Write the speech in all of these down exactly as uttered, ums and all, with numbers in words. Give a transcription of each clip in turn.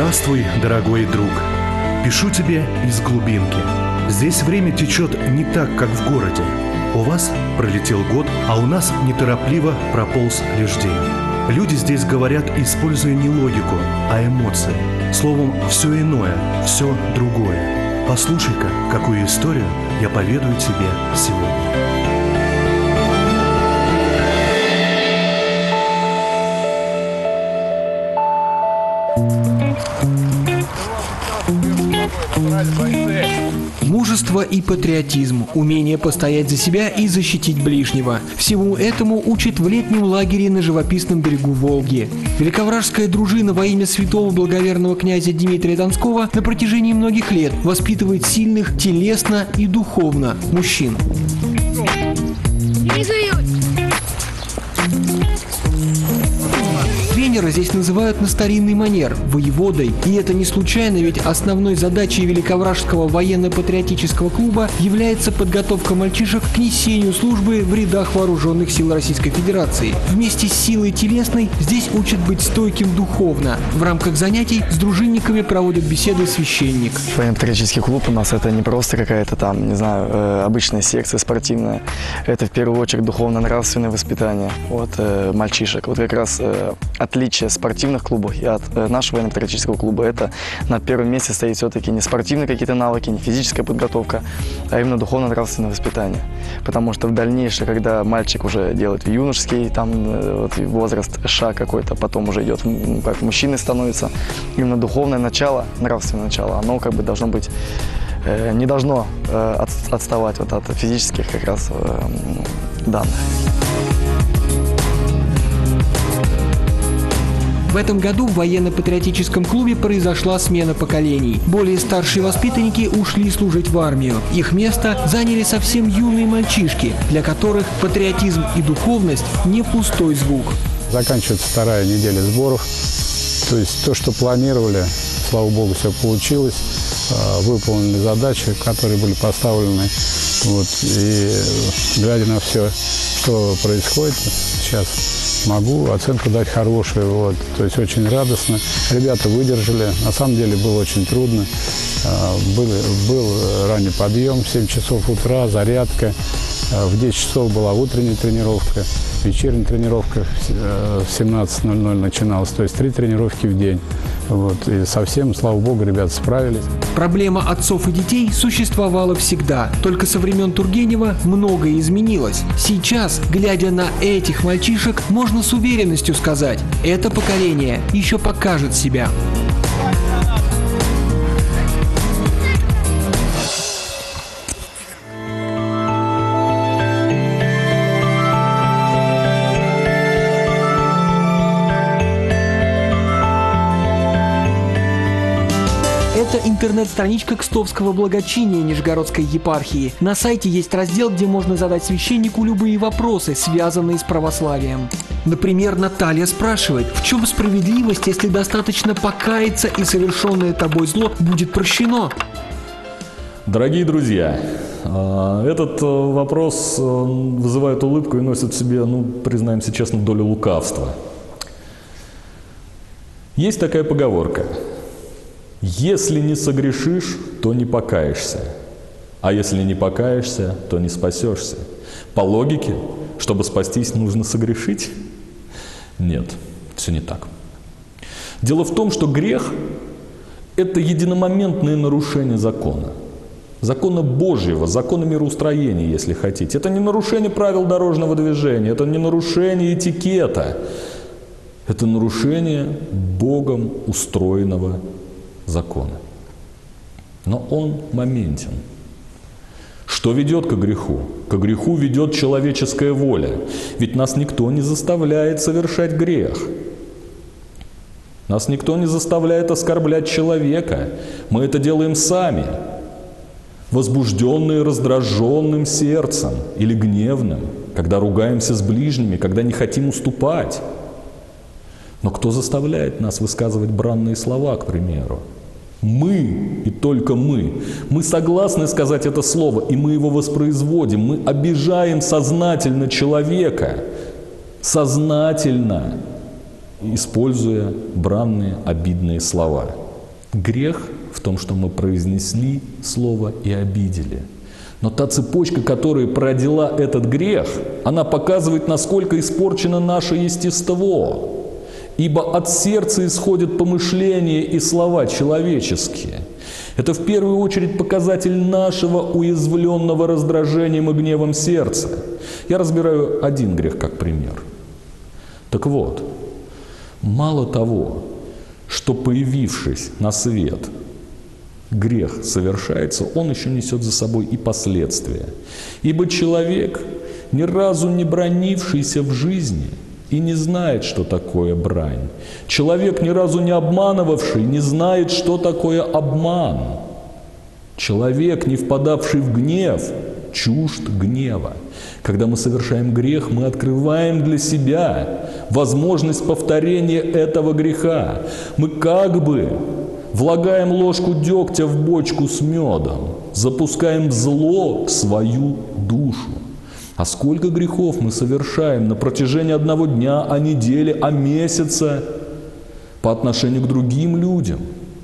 Здравствуй, дорогой друг. Пишу тебе из глубинки. Здесь время течет не так, как в городе. У вас пролетел год, а у нас неторопливо прополз лишь день. Люди здесь говорят, используя не логику, а эмоции. Словом, все иное, все другое. Послушай-ка, какую историю я поведаю тебе сегодня. Мужество и патриотизм, умение постоять за себя и защитить ближнего. Всему этому учат в летнем лагере на живописном берегу Волги. Великовражская дружина во имя святого благоверного князя Дмитрия Донского на протяжении многих лет воспитывает сильных телесно и духовно мужчин. Тренера здесь называют на старинный манер – воеводой. И это не случайно, ведь основной задачей Великовражского военно-патриотического клуба является подготовка мальчишек к несению службы в рядах вооруженных сил Российской Федерации. Вместе с силой телесной здесь учат быть стойким духовно. В рамках занятий с дружинниками проводят беседы священник. Военно-патриотический клуб у нас это не просто какая-то там, не знаю, обычная секция спортивная. Это в первую очередь духовно-нравственное воспитание от э, мальчишек. Вот как раз э, отличие спортивных клубов и от э, нашего военно-патриотического клуба — это на первом месте стоит все-таки не спортивные какие-то навыки, не физическая подготовка, а именно духовно-нравственное воспитание. Потому что в дальнейшем, когда мальчик уже делает юношеский там, э, вот, возраст, шаг какой-то, потом уже идет, ну, как мужчиной становится, именно духовное начало, нравственное начало, оно как бы должно быть, э, не должно э, от, отставать вот от физических как раз э, данных. В этом году в военно-патриотическом клубе произошла смена поколений. Более старшие воспитанники ушли служить в армию. Их место заняли совсем юные мальчишки, для которых патриотизм и духовность не пустой звук. Заканчивается вторая неделя сборов. То есть то, что планировали, слава богу, все получилось. Выполнили задачи, которые были поставлены. Вот. И глядя на все, что происходит сейчас, могу оценку дать хорошую. Вот. То есть очень радостно. Ребята выдержали. На самом деле было очень трудно. Был, был ранний подъем, в семь часов утра, зарядка. В десять часов была утренняя тренировка. Вечерняя тренировка в семнадцать ноль ноль начиналась. То есть три тренировки в день. Вот. И совсем, слава богу, ребята справились. Проблема отцов и детей существовала всегда. Только со времен Тургенева многое изменилось. Сейчас, глядя на этих мальчишек, можно с уверенностью сказать, это поколение еще покажет себя. Это интернет-страничка Кстовского благочиния Нижегородской епархии. На сайте есть раздел, где можно задать священнику любые вопросы, связанные с православием. Например, Наталья спрашивает, в чем справедливость, если достаточно покаяться и совершенное тобой зло будет прощено? Дорогие друзья, этот вопрос вызывает улыбку и носит в себе, ну, признаемся честно, долю лукавства. Есть такая поговорка: если не согрешишь, то не покаешься, а если не покаешься, то не спасешься. По логике, чтобы спастись, нужно согрешить? Нет, все не так. Дело в том, что грех – это единомоментное нарушение закона. Закона Божьего, закона мироустроения, если хотите. Это не нарушение правил дорожного движения, это не нарушение этикета. Это нарушение Богом устроенного закона. Но он моментен. Что ведет к греху? К греху ведет человеческая воля. Ведь нас никто не заставляет совершать грех. Нас никто не заставляет оскорблять человека. Мы это делаем сами, возбужденные раздраженным сердцем или гневным, когда ругаемся с ближними, когда не хотим уступать. Но кто заставляет нас высказывать бранные слова, к примеру? Мы и только мы. Мы согласны сказать это слово, и мы его воспроизводим. Мы обижаем сознательно человека, сознательно, используя бранные, обидные слова. Грех в том, что мы произнесли слово и обидели. Но та цепочка, которая породила этот грех, она показывает, насколько испорчено наше естество. Ибо от сердца исходят помышления и слова человеческие. Это в первую очередь показатель нашего уязвленного раздражением и гневом сердца. Я разбираю один грех как пример. Так вот, мало того, что, появившись на свет, грех совершается, он еще несет за собой и последствия. Ибо человек, ни разу не бранившийся в жизни, и не знает, что такое брань. Человек, ни разу не обманывавший, не знает, что такое обман. Человек, не впадавший в гнев, чужд гнева. Когда мы совершаем грех, мы открываем для себя возможность повторения этого греха. Мы как бы влагаем ложку дегтя в бочку с медом, запускаем зло в свою душу. А сколько грехов мы совершаем на протяжении одного дня, а недели, а месяца по отношению к другим людям?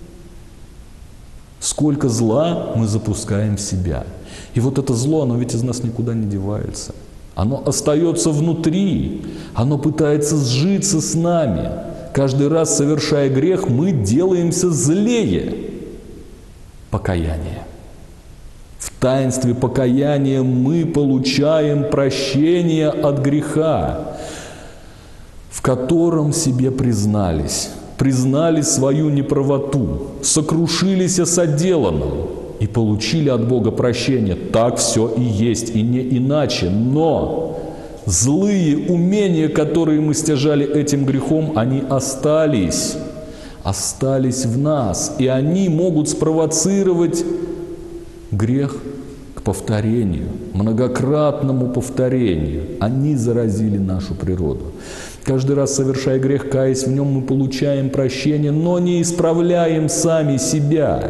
Сколько зла мы запускаем в себя. И вот это зло, оно ведь из нас никуда не девается. Оно остается внутри, оно пытается сжиться с нами. Каждый раз, совершая грех, мы делаемся злее. Покаяние. В таинстве покаяния мы получаем прощение от греха, в котором себе признались, признали свою неправоту, сокрушились о соделанном и получили от Бога прощение. Так все и есть, и не иначе. Но злые умения, которые мы стяжали этим грехом, они остались, остались в нас, и они могут спровоцировать грех к повторению, многократному повторению. Они заразили нашу природу. Каждый раз, совершая грех, каясь в нем, мы получаем прощение, но не исправляем сами себя.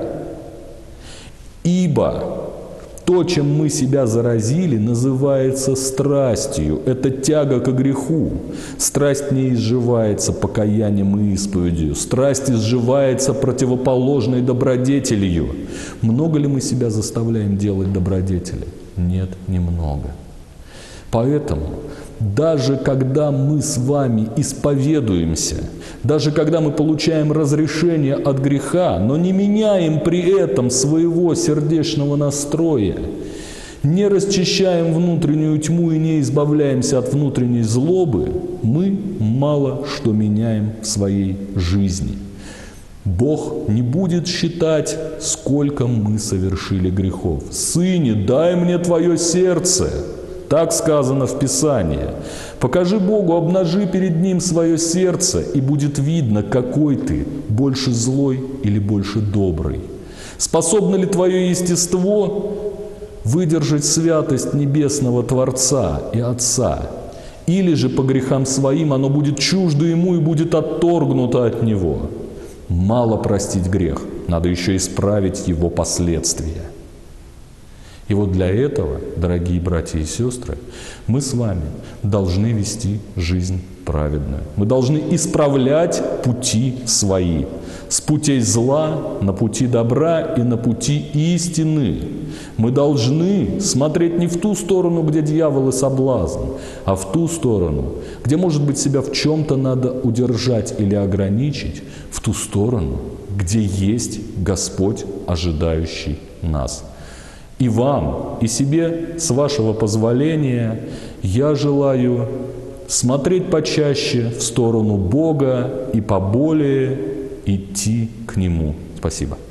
Ибо то, чем мы себя заразили, называется страстью. Это тяга к греху. Страсть не изживается покаянием и исповедью. Страсть изживается противоположной добродетелью. Много ли мы себя заставляем делать добродетели? Нет, немного. Поэтому даже когда мы с вами исповедуемся, даже когда мы получаем разрешение от греха, но не меняем при этом своего сердечного настроя, не расчищаем внутреннюю тьму и не избавляемся от внутренней злобы, мы мало что меняем в своей жизни. Бог не будет считать, сколько мы совершили грехов. «Сыне, дай мне твое сердце». Так сказано в Писании. Покажи Богу, обнажи перед Ним свое сердце, и будет видно, какой ты, больше злой или больше добрый. Способно ли твое естество выдержать святость небесного Творца и Отца? Или же по грехам своим оно будет чуждо Ему и будет отторгнуто от Него? Мало простить грех, надо еще исправить его последствия. И вот для этого, дорогие братья и сестры, мы с вами должны вести жизнь праведную. Мы должны исправлять пути свои. С путей зла на пути добра и на пути истины. Мы должны смотреть не в ту сторону, где дьявол и соблазн, а в ту сторону, где, может быть, себя в чем-то надо удержать или ограничить, в ту сторону, где есть Господь, ожидающий нас. И вам, и себе, с вашего позволения, я желаю смотреть почаще в сторону Бога и поболее идти к Нему. Спасибо.